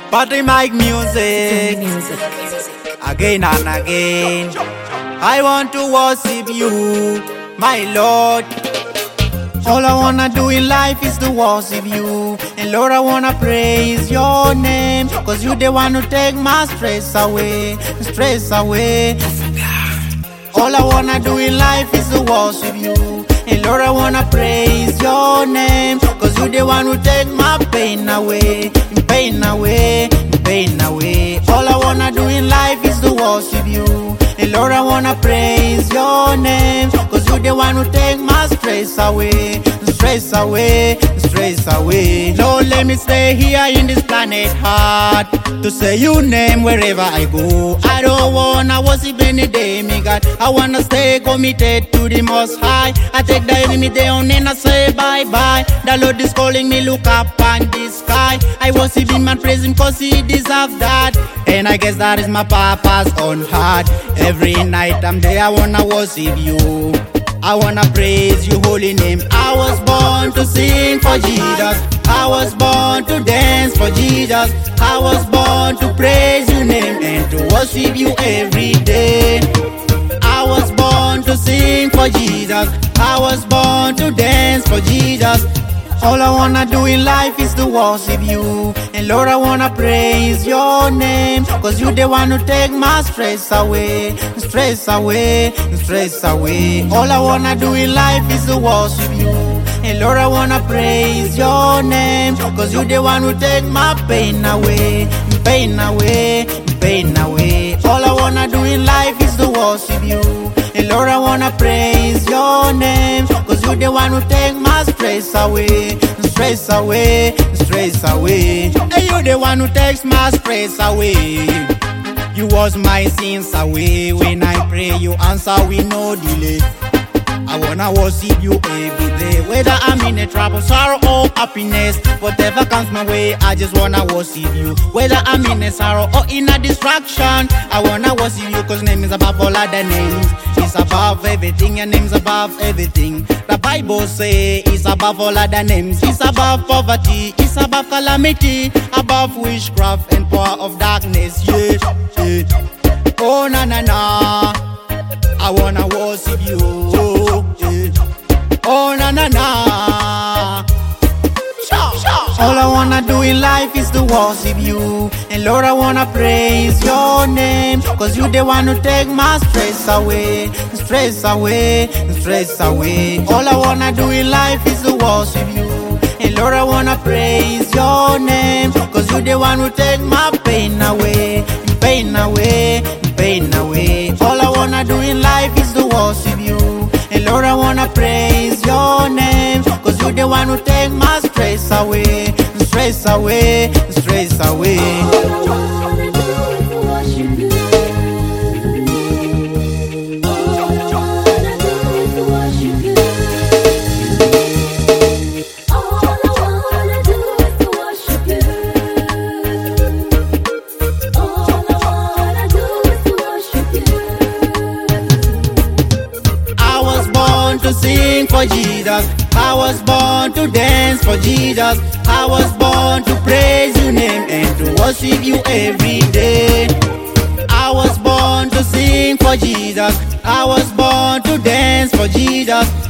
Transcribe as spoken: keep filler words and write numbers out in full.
Party Mike music, Music. again and again. I want to worship you, my Lord. All I wanna do in life is to worship you. And Lord, I wanna praise your name, cause you the one who take my stress away, stress away. All I wanna do in life is to worship you. And Lord, I wanna praise your name, cause you the one who take my pain away, pain away, pain away. All I wanna do in life is to worship you. And Lord, I wanna praise your name, cause you the one who take my stress away, stress away, stress away. Lord, let me stay here in this planet hard to say your name wherever I go. I don't wanna worship any day, me God. I wanna stay committed to the Most High. I take the enemy down and I say bye bye. The Lord is calling me, look up on the sky. I worship him and praise him cause he deserves that. And I guess that is my purpose on heart. Every night I'm there, I wanna worship you. I wanna praise your holy name. I was born to sing for Jesus. I was born to dance for Jesus. I was born to praise your name and to worship you every day. I was born to sing for Jesus. I was born to dance for Jesus. All I wanna do in life is to worship you. And Lord, I wanna praise your name, cause you the one who take my stress away, stress away, stress away. All I wanna do in life is to worship you. And Lord, I wanna praise your name, cause you the one who take my pain away, pain away, pain away. All I wanna do in life is to worship you. And Lord, I wanna praise your name, cause you the one who take my stress away, stress away, stress away. And you the one who takes my stress away. You wash my sins away. When I pray, you answer with no delay. I wanna worship you every day. Whether I'm in a trouble, sorrow or happiness, whatever comes my way, I just wanna worship you. Whether I'm in a sorrow or in a distraction, I wanna worship you cause name is above all other names. It's above everything, your name's above everything. The Bible say it's above all other names. It's above poverty, it's above calamity, above witchcraft and power of darkness. Yeah, yeah. Oh na na na, I wanna worship you. Oh na na na. All I wanna do in life is to worship you. And Lord, I wanna praise your name, cause you the one who take my stress away, stress away, stress away. All I wanna do in life is to worship you. And Lord, I wanna praise your name, cause you the one who take my pain away, pain away, pain away. All I wanna do in life is to worship you. And Lord, I wanna praise your name, cause you the one who take my stress away, stress away, stress away. All I wanna do is worship you. All I wanna do is worship you. All I wanna do is worship you. All I wanna do is worship you. I was born to sing for Jesus. I was born to dance for Jesus. I was born to praise your name and to worship you every day. I was born to sing for Jesus. I was born to dance for Jesus.